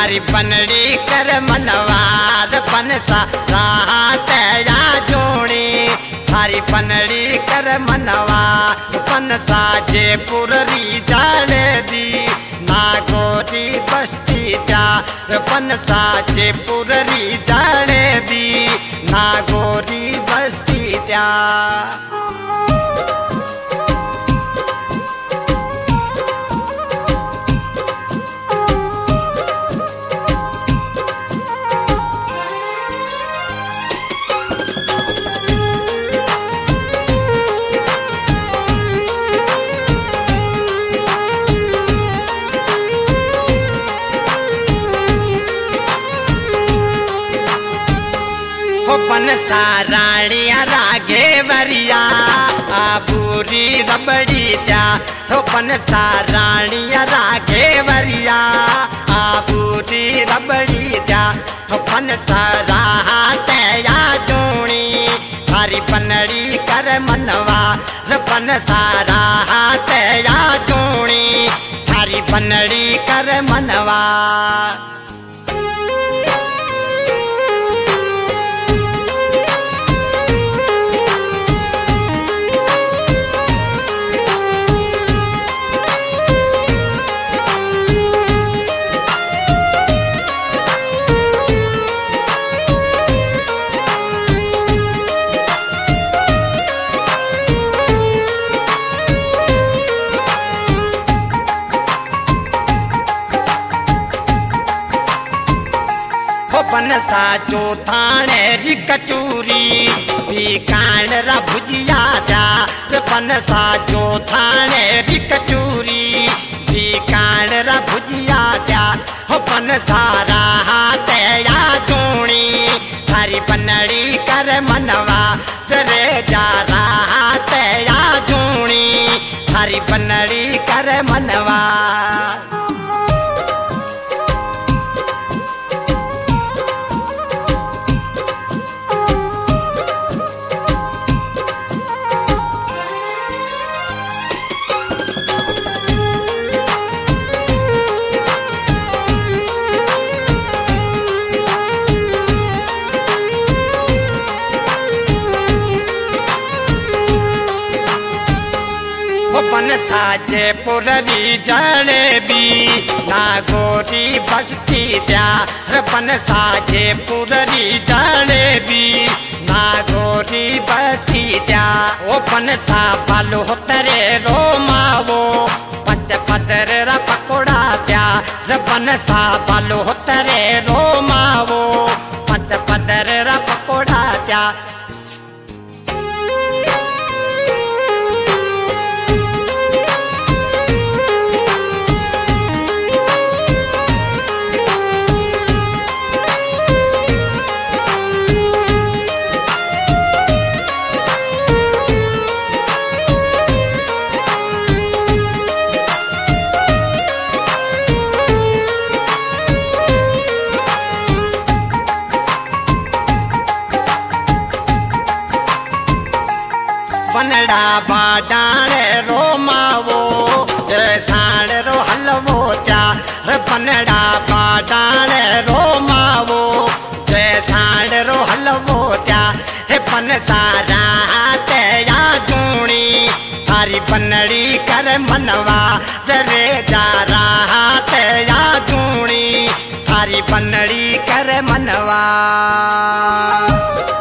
थारी बनड़ी कर मनवाद बनसा रात या जोड़ी थारी बनड़ी कर मनवा बनसा जयपुर री जलेबी नागोरी बस्ती जा बनसा जयपुर री जलेबी नागोरी बस्ती जा बनसा राणिया रागे वरिया आबूरी रबड़ी जा बनसा राणिया रागे वरिया आबूरी रबड़ी जा बनसा राहत या जोड़ी थारी बनड़ी कर मनवा बनसा राहत या जोड़ी थारी बनड़ी कर मनवा बनसा जो थाने री कचूरी कान रा भुजिया जा बनसा जो थाने री कचूरी कान रा भुजिया जा बनसा राहत या जोड़ी थारी बनड़ी कर मनवा रे जा राहत या जोड़ी थारी बनड़ी कर मनवा बनसा जयपुर री जलेबी नागोरी बस्ती जा बनसा जयपुर री जलेबी नागोरी बस्ती जा ओ बनसा बालो तरे रो मावो पंच पदर रा पकोड़ा जा बनसा बालो तरे रो मावो पंच पदर रा पकोड़ा जा बनड़ा बाडाण रो मावो साण रो हलवो जा बनड़ा बाडाण रो मावो साण रो हलवो जा बनसा राहत या जोड़ी थारी बनड़ी कर मनवा रे जा राहत या जोड़ी थारी बनड़ी कर मनवा